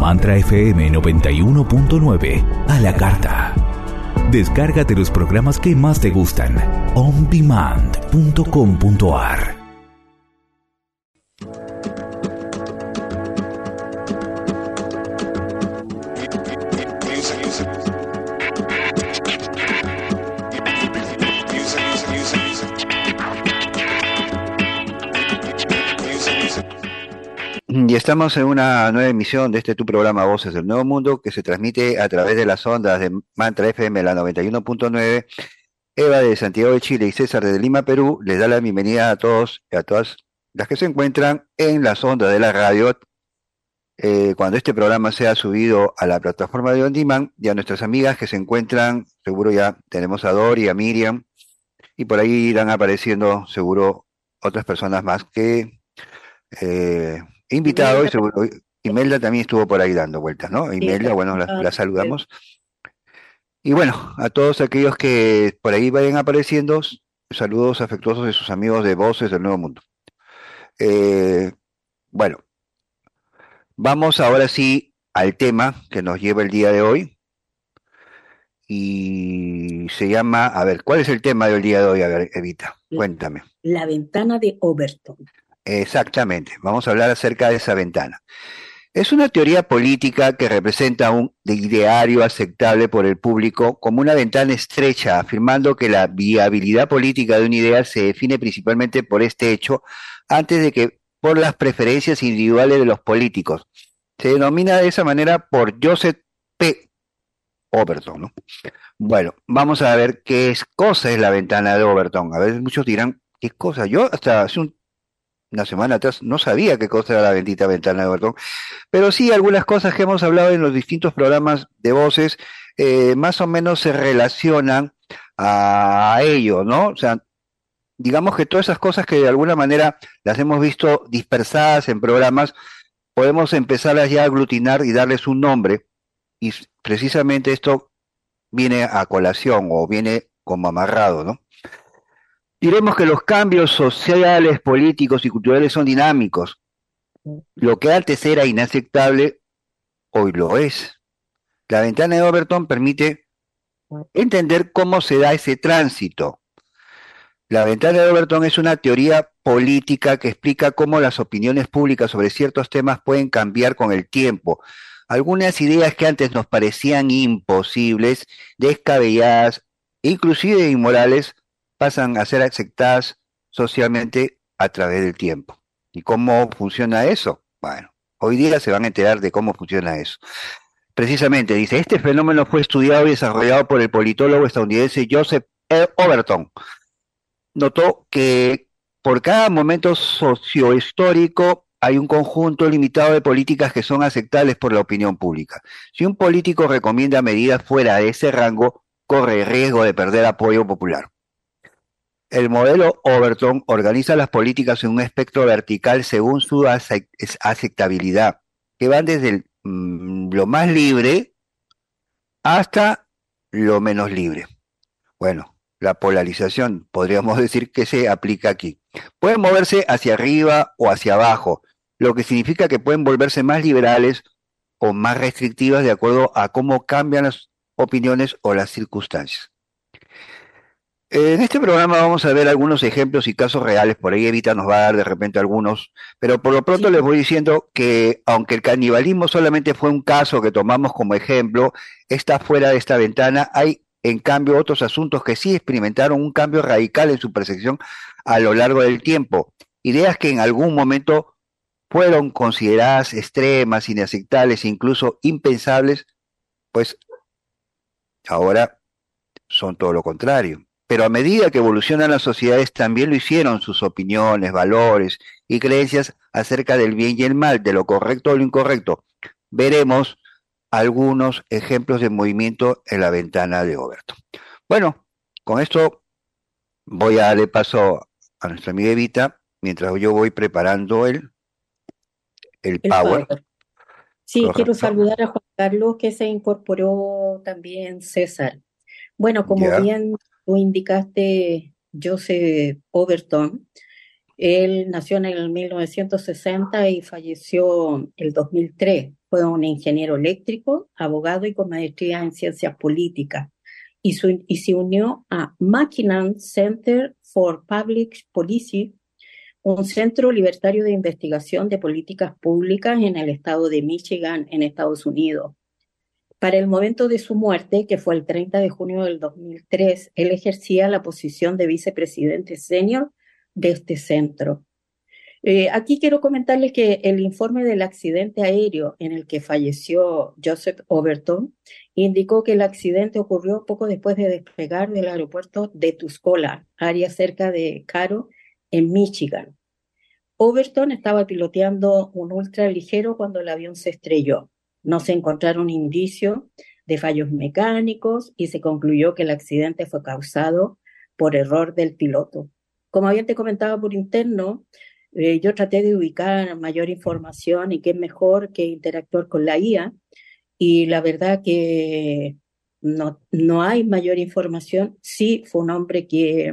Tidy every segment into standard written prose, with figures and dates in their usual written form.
Mantra FM 91.9 a la carta. Descárgate los programas que más te gustan. ondemand.com.ar. Y estamos en una nueva emisión de tu programa Voces del Nuevo Mundo, que se transmite a través de las ondas de Mantra FM, la 91.9. Eva de Santiago de Chile y César de Lima, Perú, les da la bienvenida a todos y a todas las que se encuentran en las ondas de la radio, cuando este programa sea subido a la plataforma de On Demand, y a nuestras amigas que se encuentran, seguro ya tenemos a Dori, a Miriam, y por ahí irán apareciendo seguro otras personas más que he invitado, y seguro Imelda también estuvo por ahí dando vueltas, ¿no? Imelda, bueno, la saludamos. Y bueno, a todos aquellos que por ahí vayan apareciendo, saludos afectuosos de sus amigos de Voces del Nuevo Mundo. Bueno, vamos ahora sí al tema que nos lleva el día de hoy. Y se llama, a ver, ¿cuál es el tema del día de hoy? A ver, Evita, cuéntame. La ventana de Overton. Exactamente, vamos a hablar acerca de esa ventana. Es una teoría política que representa un ideario aceptable por el público como una ventana estrecha, afirmando que la viabilidad política de una idea se define principalmente por este hecho, antes de que por las preferencias individuales de los políticos. Se denomina de esa manera por Joseph P. Overton, ¿no? Bueno, vamos a ver qué cosa es la ventana de Overton. A veces muchos dirán, ¿qué cosa? Yo hasta hace una semana atrás no sabía qué cosa era la bendita ventana de Overton, pero sí algunas cosas que hemos hablado en los distintos programas de voces más o menos se relacionan a ello, ¿no? O sea, digamos que todas esas cosas que de alguna manera las hemos visto dispersadas en programas, podemos empezarlas ya a aglutinar y darles un nombre, y precisamente esto viene a colación o viene como amarrado, ¿no? Diremos que los cambios sociales, políticos y culturales son dinámicos. Lo que antes era inaceptable, hoy lo es. La ventana de Overton permite entender cómo se da ese tránsito. La ventana de Overton es una teoría política que explica cómo las opiniones públicas sobre ciertos temas pueden cambiar con el tiempo. Algunas ideas que antes nos parecían imposibles, descabelladas, inclusive inmorales, pasan a ser aceptadas socialmente a través del tiempo. ¿Y cómo funciona eso? Bueno, hoy día se van a enterar de cómo funciona eso. Precisamente, dice, este fenómeno fue estudiado y desarrollado por el politólogo estadounidense Joseph Overton. Notó que por cada momento sociohistórico hay un conjunto limitado de políticas que son aceptables por la opinión pública. Si un político recomienda medidas fuera de ese rango, corre el riesgo de perder apoyo popular. El modelo Overton organiza las políticas en un espectro vertical según su aceptabilidad, que van desde lo más libre hasta lo menos libre. Bueno, la polarización podríamos decir que se aplica aquí. Pueden moverse hacia arriba o hacia abajo, lo que significa que pueden volverse más liberales o más restrictivas de acuerdo a cómo cambian las opiniones o las circunstancias. En este programa vamos a ver algunos ejemplos y casos reales, por ahí Evita nos va a dar de repente algunos, pero por lo pronto les voy diciendo que aunque el canibalismo solamente fue un caso que tomamos como ejemplo, está fuera de esta ventana, hay en cambio otros asuntos que sí experimentaron un cambio radical en su percepción a lo largo del tiempo, ideas que en algún momento fueron consideradas extremas, inaceptables, incluso impensables, pues ahora son todo lo contrario. Pero a medida que evolucionan las sociedades, también lo hicieron sus opiniones, valores y creencias acerca del bien y el mal, de lo correcto o lo incorrecto. Veremos algunos ejemplos de movimiento en la ventana de Overton. Bueno, con esto voy a darle paso a nuestra amiga Evita, mientras yo voy preparando el power. Sí, correcto. Quiero saludar a Juan Carlos, que se incorporó también, César. Bueno, como bien tú indicaste, Joseph Overton, él nació en el 1960 y falleció el 2003. Fue un ingeniero eléctrico, abogado y con maestría en ciencias políticas. Y se unió a Mackinnon Center for Public Policy, un centro libertario de investigación de políticas públicas en el estado de Michigan, en Estados Unidos. Para el momento de su muerte, que fue el 30 de junio del 2003, él ejercía la posición de vicepresidente senior de este centro. Aquí quiero comentarles que el informe del accidente aéreo en el que falleció Joseph Overton indicó que el accidente ocurrió poco después de despegar del aeropuerto de Tuscola, área cerca de Caro, en Michigan. Overton estaba piloteando un ultraligero cuando el avión se estrelló. No se encontraron indicios de fallos mecánicos y se concluyó que el accidente fue causado por error del piloto. Como bien te comentaba por interno, yo traté de ubicar mayor información y qué mejor que interactuar con la IA, y la verdad que no hay mayor información. Sí, fue un hombre que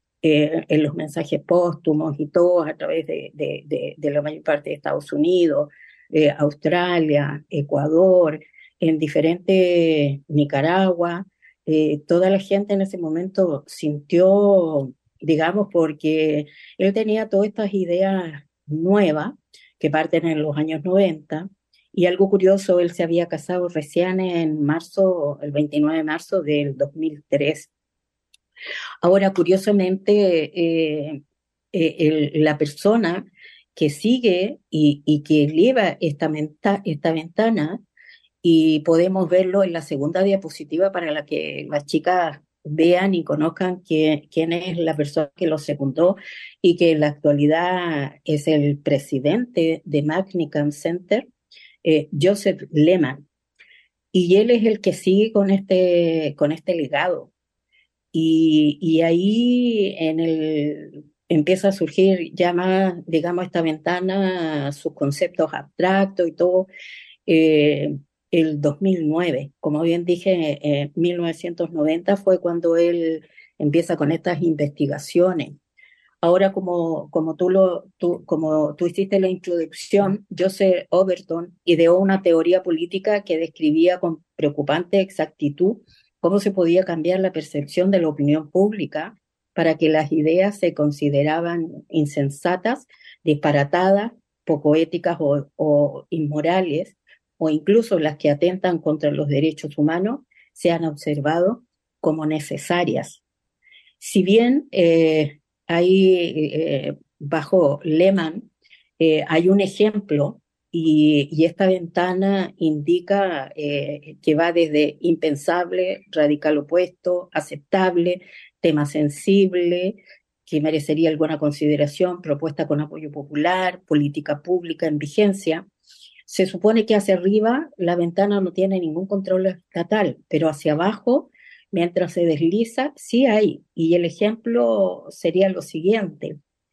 en los mensajes póstumos y todo a través de la mayor parte de Estados Unidos, Australia, Ecuador, en diferentes Nicaragua, toda la gente en ese momento sintió, digamos, porque él tenía todas estas ideas nuevas que parten en los años 90. Y algo curioso, él se había casado recién en marzo, el 29 de marzo del 2003. Ahora, curiosamente, la persona que sigue y que eleva esta ventana, y podemos verlo en la segunda diapositiva para la que las chicas vean y conozcan quién es la persona que lo secundó y que en la actualidad es el presidente de Mackinnon Center, Joseph Lehman. Y él es el que sigue con este legado. Y ahí empieza a surgir ya más, digamos, esta ventana, sus conceptos abstractos y todo. El 2009, como bien dije, 1990 fue cuando él empieza con estas investigaciones. Ahora, como tú hiciste la introducción, Joseph Overton ideó una teoría política que describía con preocupante exactitud cómo se podía cambiar la percepción de la opinión pública para que las ideas se consideraban insensatas, disparatadas, poco éticas o inmorales, o incluso las que atentan contra los derechos humanos, sean observadas como necesarias. Si bien bajo Lehman hay un ejemplo, y esta ventana indica que va desde impensable, radical opuesto, aceptable, tema sensible, que merecería alguna consideración, propuesta con apoyo popular, política pública en vigencia. Se supone que hacia arriba la ventana no tiene ningún control estatal, pero hacia abajo, mientras se desliza, sí hay. Y el ejemplo sería lo siguiente.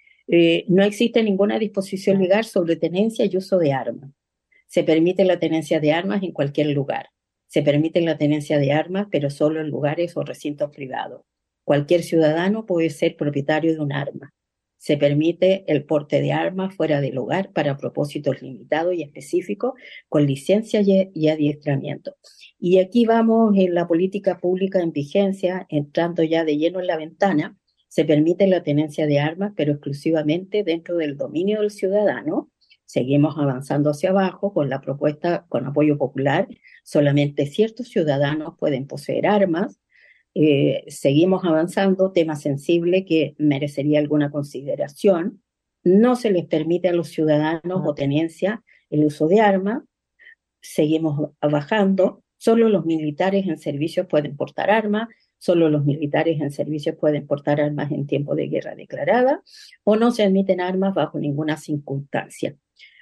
No existe ninguna disposición legal sobre tenencia y uso de armas. Se permite la tenencia de armas en cualquier lugar. Se permite la tenencia de armas, pero solo en lugares o recintos privados. Cualquier ciudadano puede ser propietario de un arma. Se permite el porte de armas fuera del hogar para propósitos limitados y específicos, con licencia y adiestramiento. Y aquí vamos en la política pública en vigencia, entrando ya de lleno en la ventana. Se permite la tenencia de armas, pero exclusivamente dentro del dominio del ciudadano. Seguimos avanzando hacia abajo con la propuesta con apoyo popular. Solamente ciertos ciudadanos pueden poseer armas. Seguimos avanzando, tema sensible que merecería alguna consideración. No se les permite a los ciudadanos o tenencia el uso de armas. Seguimos bajando. Solo los militares en servicio pueden portar armas. Solo los militares en servicio pueden portar armas en tiempo de guerra declarada, o no se admiten armas bajo ninguna circunstancia.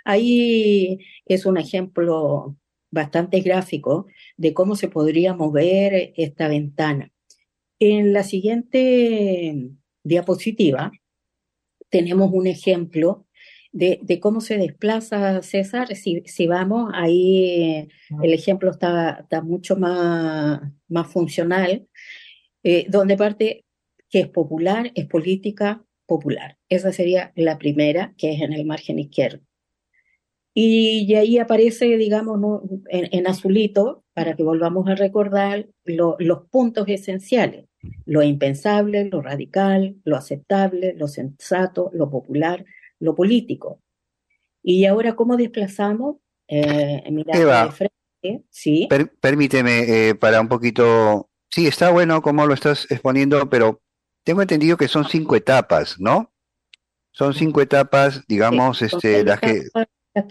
Ahí es un ejemplo bastante gráfico de cómo se podría mover esta ventana. En la siguiente diapositiva tenemos un ejemplo de cómo se desplaza César. Si vamos, ahí el ejemplo está mucho más funcional. Donde parte que es popular, es política popular. Esa sería la primera, que es en el margen izquierdo. Y ahí aparece, digamos, ¿no? En azulito, para que volvamos a recordar los puntos esenciales: lo impensable, lo radical, lo aceptable, lo sensato, lo popular, lo político. Y ahora, ¿cómo desplazamos? Mirando de Eva, frente, ¿sí? permíteme para un poquito. Sí, está bueno como lo estás exponiendo, pero tengo entendido que son 5 etapas, ¿no? Son 5 etapas, Sí, digamos, son seis las que. etapas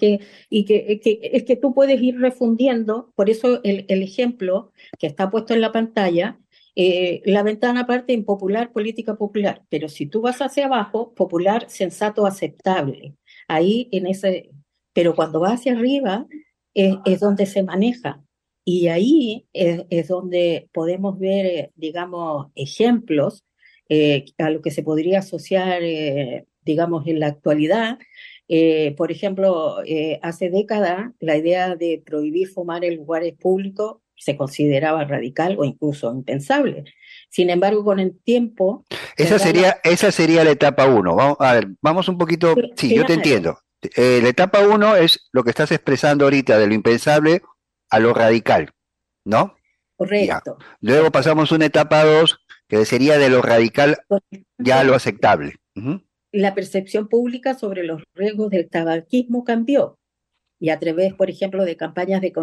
es que tú puedes ir refundiendo. Por eso el ejemplo que está puesto en la pantalla, la ventana parte en popular, política popular, pero si tú vas hacia abajo, popular, sensato, aceptable. Ahí en ese, pero cuando vas hacia arriba es donde se maneja. Y ahí es donde podemos ver, digamos, ejemplos a lo que se podría asociar, digamos, en la actualidad. Por ejemplo, hace décadas la idea de prohibir fumar en lugares públicos se consideraba radical o incluso impensable. Sin embargo, con el tiempo, ¿verdad? Esa sería la etapa uno. Vamos, a ver, vamos un poquito. Sí, yo te Claro, entiendo. La etapa uno es lo que estás expresando ahorita, de lo impensable a lo radical, ¿no? Ya. correcto, Luego correcto. pasamos a una etapa dos, que sería de lo radical Con el ya a lo tiempo, aceptable. Ujú. la percepción pública sobre los riesgos del tabaquismo cambió y a través, por ejemplo, de campañas de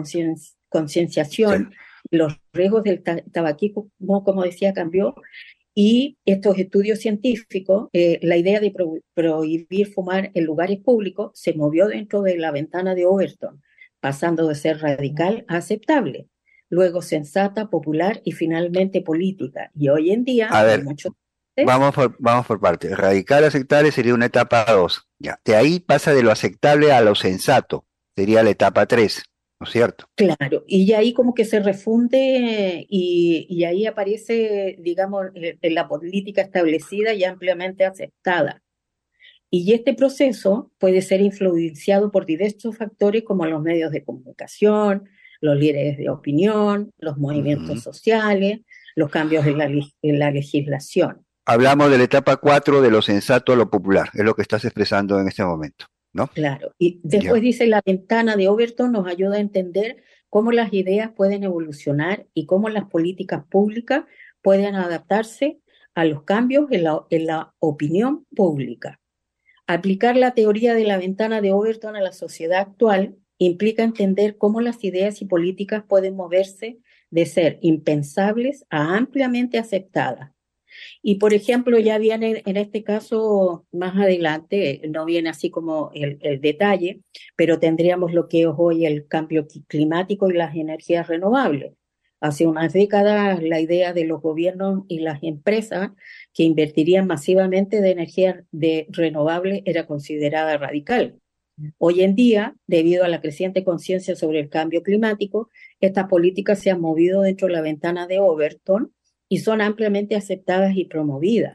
Excel. concienciación, los riesgos del tabaquismo, como decía, cambió. Y estos estudios científicos, la idea de prohibir fumar en lugares públicos se movió dentro de la ventana de Overton, pasando de ser radical a aceptable, luego sensata, popular y finalmente política. Y hoy en día A hay ver, muchos países. vamos por partes. Radical aceptable sería una etapa 2. Ya. De ahí pasa de lo aceptable a lo sensato. Sería la etapa 3, ¿no es cierto? Claro, y ya ahí como que se refunde y ahí aparece, digamos, la política establecida y ampliamente aceptada. Y este proceso puede ser influenciado por diversos factores como los medios de comunicación, los líderes de opinión, los movimientos Ujú. sociales, los cambios en la legislación. Hablamos de la etapa 4 de lo sensato a lo popular. Es lo que estás expresando en este momento, ¿no? Claro. Y Ya. después dice, la ventana de Overton nos ayuda a entender cómo las ideas pueden evolucionar y cómo las políticas públicas pueden adaptarse a los cambios en la opinión pública. Aplicar la teoría de la ventana de Overton a la sociedad actual implica entender cómo las ideas y políticas pueden moverse de ser impensables a ampliamente aceptadas. Y por ejemplo, ya viene en este caso más adelante, no viene así como el detalle, pero tendríamos lo que es hoy el cambio climático y las energías renovables. Hace unas décadas la idea de los gobiernos y las empresas que invertirían masivamente de energía renovable era considerada radical. Hoy en día, debido a la creciente conciencia sobre el cambio climático, estas políticas se han movido dentro de la ventana de Overton y son ampliamente aceptadas y promovidas.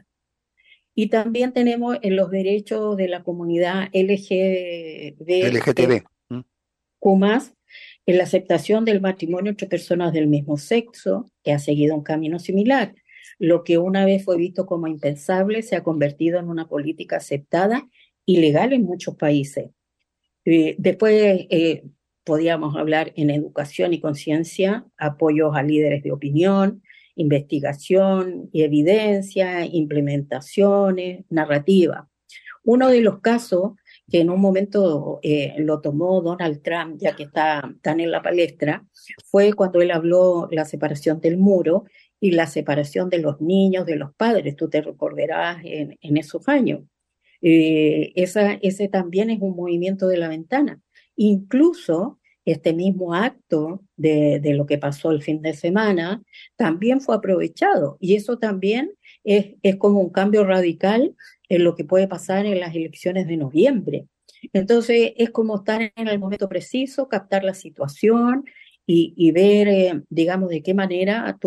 Y también tenemos en los derechos de la comunidad LGBTQ+, LGTB. ¿Mm? en la aceptación del matrimonio entre personas del mismo sexo, que ha seguido un camino similar. Lo que una vez fue visto como impensable se ha convertido en una política aceptada y legal en muchos países. Después podíamos hablar en educación y conciencia, apoyos a líderes de opinión, investigación y evidencia, implementaciones, narrativa. Uno de los casos que en un momento lo tomó Donald Trump, ya que está tan en la palestra, fue cuando él habló la separación del muro y la separación de los niños de los padres. Tú te recordarás en esos años. Ese también es un movimiento de la ventana. Incluso este mismo acto de lo que pasó el fin de semana también fue aprovechado y eso también es como un cambio radical en lo que puede pasar en las elecciones de noviembre. Entonces es como estar en el momento preciso, captar la situación y ver, digamos, de qué manera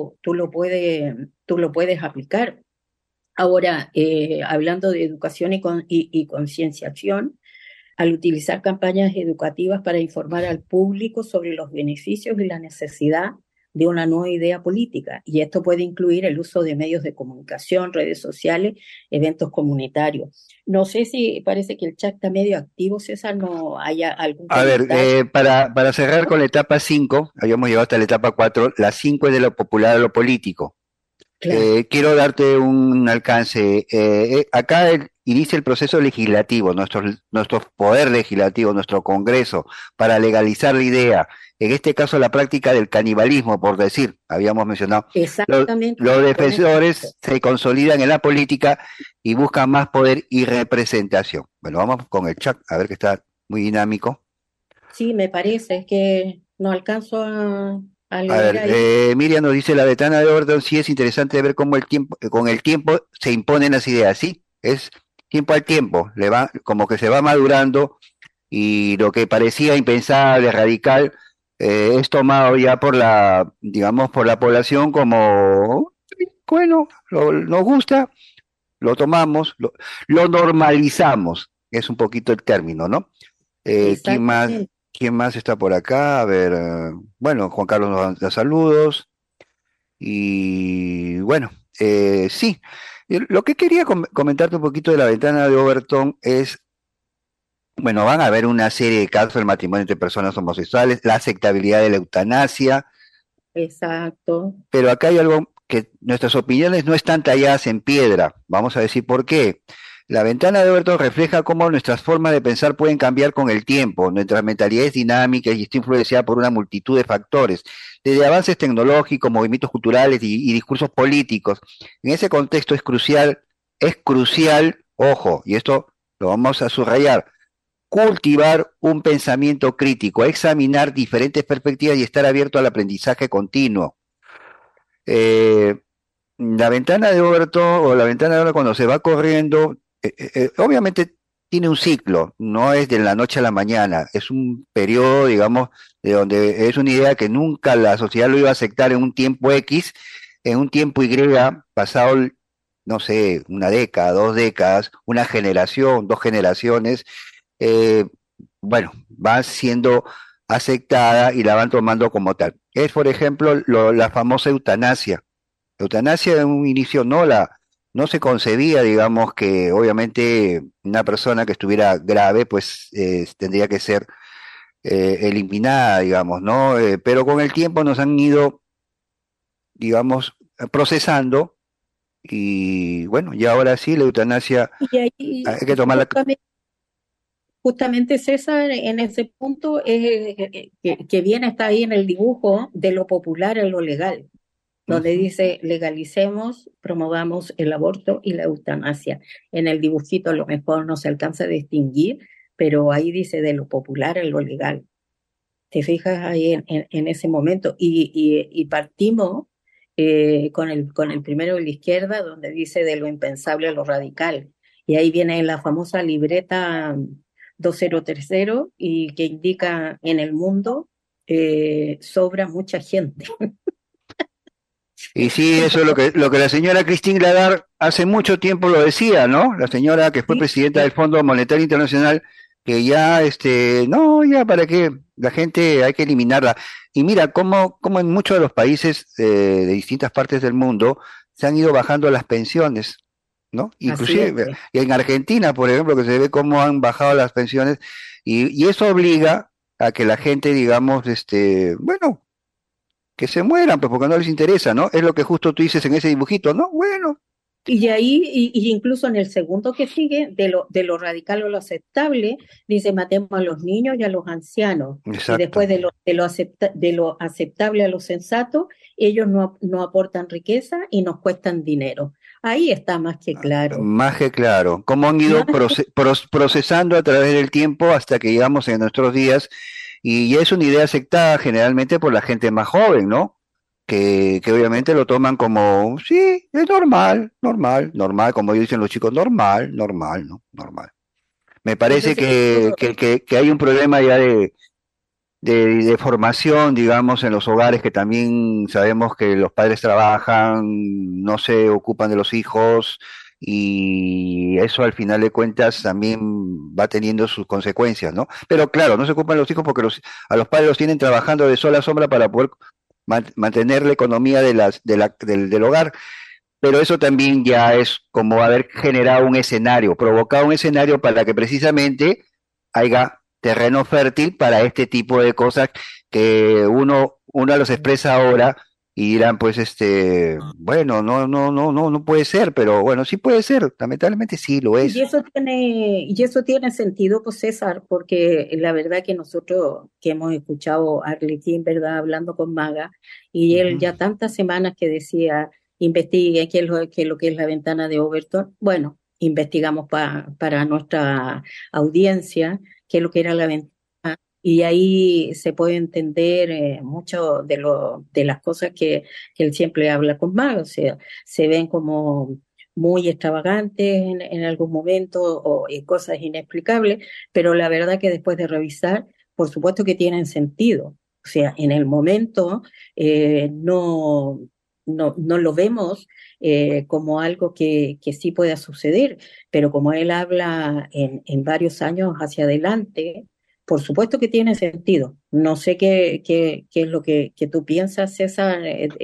tú lo puedes aplicar. Ahora, hablando de educación y concienciación, al utilizar campañas educativas para informar al público sobre los beneficios y la necesidad de una nueva idea política. Y esto puede incluir el uso de medios de comunicación, redes sociales, eventos comunitarios. No sé si parece que el chat está medio activo, César, no haya algún A ver, comentario. para cerrar con la etapa 5, habíamos llegado hasta la etapa 4. La 5 es de lo popular a lo político. Claro, Quiero darte un alcance. Acá inicia el proceso legislativo, nuestro poder legislativo, nuestro Congreso, para legalizar la idea. En este caso, la práctica del canibalismo, por decir, habíamos mencionado. exactamente. Los Con eso. defensores se consolidan en la política y buscan más poder y representación. Bueno, vamos con el chat, a ver que está muy dinámico. Sí, me parece, es que no alcanzo a A leer ver, ahí. Miriam nos dice la ventana de Overton, sí es interesante ver cómo con el tiempo se imponen las ideas, sí, es tiempo al tiempo, como que se va madurando y lo que parecía impensable, radical, es tomado ya digamos, por la población como, bueno, nos gusta, lo tomamos, lo normalizamos, es un poquito el término, ¿no? ¿Quién más? Exactamente. ¿Quién más está por acá? A ver, bueno, Juan Carlos nos da saludos. Y bueno, sí. Lo que quería comentarte un poquito de la ventana de Overton es, bueno, van a haber una serie de casos del matrimonio entre personas homosexuales, la aceptabilidad de la eutanasia, Exacto. pero acá hay algo que nuestras opiniones no están talladas en piedra. Vamos a decir por qué. La ventana de Overton refleja cómo nuestras formas de pensar pueden cambiar con el tiempo. Nuestra mentalidad es dinámica y está influenciada por una multitud de factores, desde avances tecnológicos, movimientos culturales y discursos políticos. En ese contexto es crucial, ojo, y esto lo vamos a subrayar, cultivar un pensamiento crítico, examinar diferentes perspectivas y estar abierto al aprendizaje continuo. Eh, la ventana de Overton o la ventana de Overton cuando se va corriendo, obviamente tiene un ciclo, no es de la noche a la mañana, es un periodo, digamos, de donde es una idea que nunca la sociedad lo iba a aceptar en un tiempo X, en un tiempo Y, pasado, no sé, una década, 2 décadas, una generación, 2 generaciones, eh, bueno, va siendo aceptada y la van tomando como tal. Es, por ejemplo, la famosa eutanasia. Eutanasia en un inicio no se concebía, digamos, que obviamente una persona que estuviera grave, pues tendría que ser eliminada, digamos, ¿no? Pero con el tiempo nos han ido, digamos, procesando y bueno, y ahora sí, la eutanasia Y ahí, hay que tomarla. justamente César, en ese punto, que bien está ahí en el dibujo de lo popular en lo legal, donde Ujú. dice legalicemos, promovamos el aborto y la eutanasia. En el dibujito a lo mejor no se alcanza a distinguir, pero ahí dice de lo popular en lo legal. ¿Te fijas ahí en ese momento? Y partimos con el primero de la izquierda, donde dice de lo impensable a lo radical. Y ahí viene la famosa libreta 2030 y que indica en el mundo sobra mucha gente. Y sí, eso es lo que la señora Christine Lagarde hace mucho tiempo lo decía, ¿no? La señora que fue Sí, presidenta del sí, Fondo Monetario Internacional, que ya, no, ya para qué, la gente hay que eliminarla. Y mira, cómo en muchos de los países de distintas partes del mundo se han ido bajando las pensiones, ¿no? así es, Inclusive pues. en Argentina, por ejemplo, que se ve cómo han bajado las pensiones, y eso obliga a que la gente, digamos, bueno, que se mueran, pues porque no les interesa, ¿no? Es lo que justo tú dices en ese dibujito, ¿no? Bueno, Y ahí, y incluso en el segundo que sigue, de lo radical o lo aceptable, dice matemos a los niños y a los ancianos. Y exacto. después de lo aceptable a lo sensato, ellos no aportan riqueza y nos cuestan dinero. Ahí está más que claro. Más que claro, cómo han ido Más que procesando a través del tiempo hasta que llegamos en nuestros días, y ya es una idea aceptada generalmente por la gente más joven, ¿no? Que obviamente lo toman como, sí, es normal, normal, normal, como dicen los chicos, normal, normal, ¿no? Normal. Me parece entonces, que hay un problema ya de formación, digamos, en los hogares, que también sabemos que los padres trabajan, no se ocupan de los hijos, y eso al final de cuentas también va teniendo sus consecuencias, ¿no? Pero claro, no se ocupan de los hijos porque a los padres los tienen trabajando de sol a sombra para poder mantener la economía del hogar, pero eso también ya es como haber generado un escenario, provocado un escenario para que precisamente haya terreno fértil para este tipo de cosas que uno los expresa ahora y dirán, pues, bueno, no puede ser, pero bueno, sí puede ser, lamentablemente sí lo es. Y eso tiene sentido, pues César, porque la verdad que nosotros que hemos escuchado a Arlequín, ¿verdad?, hablando con Maga, y él ya tantas semanas que decía, investigue qué es lo que es la ventana de Overton. Bueno, investigamos para nuestra audiencia qué es lo que era la ventana. Y ahí se puede entender mucho de las cosas que él siempre habla con Maga. O sea, se ven como muy extravagantes en algún momento o cosas inexplicables, pero la verdad que después de revisar, por supuesto que tienen sentido. O sea, en el momento no lo vemos como algo que sí pueda suceder, pero como él habla en varios años hacia adelante, por supuesto que tiene sentido. No sé qué es lo que tú piensas, César,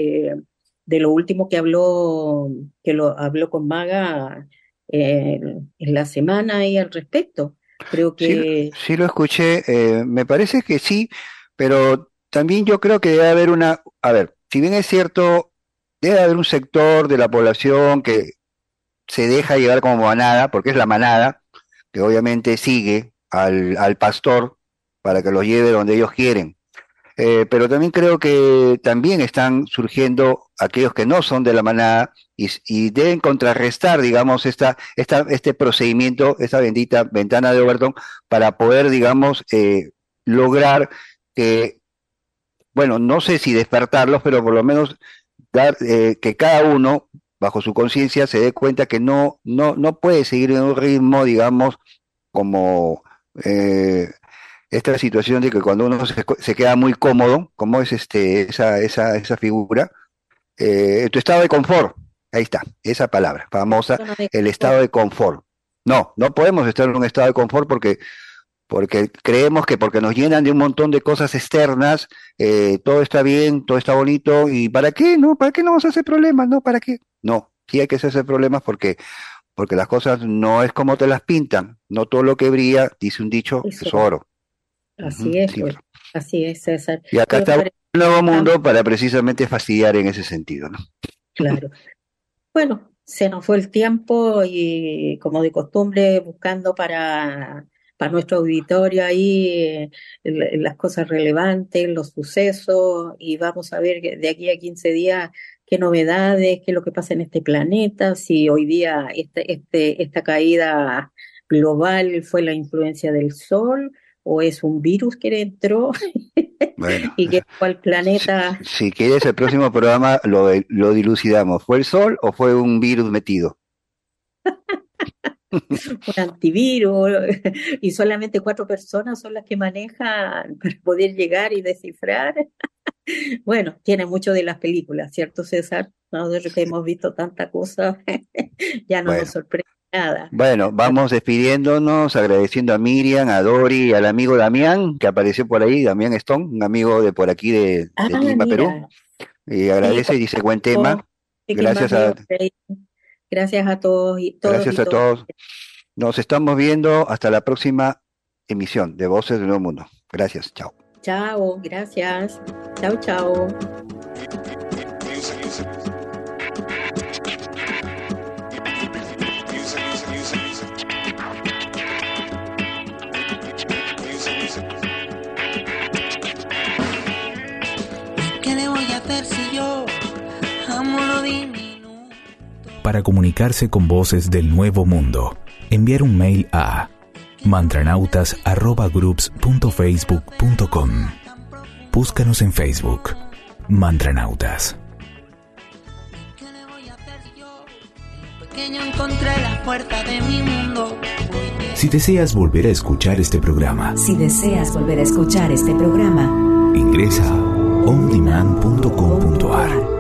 de lo último que lo habló con Maga en la semana y al respecto. Creo que Sí lo escuché, me parece que sí, pero también yo creo que debe haber a ver, si bien es cierto, debe haber un sector de la población que se deja llevar como manada, porque es la manada, que obviamente sigue al pastor para que los lleve donde ellos quieren. Pero también creo que también están surgiendo aquellos que no son de la manada y deben contrarrestar, digamos, este procedimiento, esta bendita ventana de Overton, para poder, digamos, lograr que, bueno, no sé si despertarlos, pero por lo menos dar que cada uno, bajo su conciencia, se dé cuenta que no puede seguir en un ritmo, digamos, como esta situación de que cuando uno se queda muy cómodo, como es esa figura, tu estado de confort, ahí está, esa palabra famosa, el estado de confort. No podemos estar en un estado de confort porque creemos que porque nos llenan de un montón de cosas externas, todo está bien, todo está bonito, ¿y para qué? ¿No? ¿Para qué no vamos a hacer problemas? ¿No? ¿Para qué? No, sí hay que hacer problemas porque las cosas no es como te las pintan, no todo lo que brilla, dice un dicho, es oro. Así es, Sí. pues, así es, César. Y acá está un nuevo mundo para precisamente fastidiar en ese sentido, ¿no? Claro. Bueno, se nos fue el tiempo y como de costumbre buscando para nuestro auditorio ahí las cosas relevantes, los sucesos y vamos a ver de aquí a 15 días qué novedades, qué es lo que pasa en este planeta, si hoy día esta caída global fue la influencia del Sol o es un virus que entró Bueno, y que fue al planeta. si quieres el próximo programa lo dilucidamos. ¿Fue el sol o fue un virus metido? Un antivirus y solamente 4 personas son las que manejan para poder llegar y descifrar. Bueno, tiene mucho de las películas, ¿cierto, César? Nosotros que hemos visto tanta cosa, ya no nos sorprende nada. Bueno, vamos despidiéndonos, agradeciendo a Miriam, a Dori y al amigo Damián, que apareció por ahí, Damián Stone, un amigo de por aquí de Lima, mira. Perú. Y agradece y dice buen tema. Gracias Gracias a todos y todos. Gracias a todos. Nos estamos viendo hasta la próxima emisión de Voces del Nuevo Mundo. Gracias, chao. Chao, gracias. Chao, chao. ¿Qué le voy a hacer si yo amo lo diminuto? Para comunicarse con Voces del Nuevo Mundo, enviar un mail a mantranautas@groups.facebook.com. Búscanos en Facebook, Mantranautas. ¿Qué le voy a hacer si yo en lo pequeño encontré la puerta de mi mundo? Si deseas volver a escuchar este programa, ingresa a ondemand.com.ar.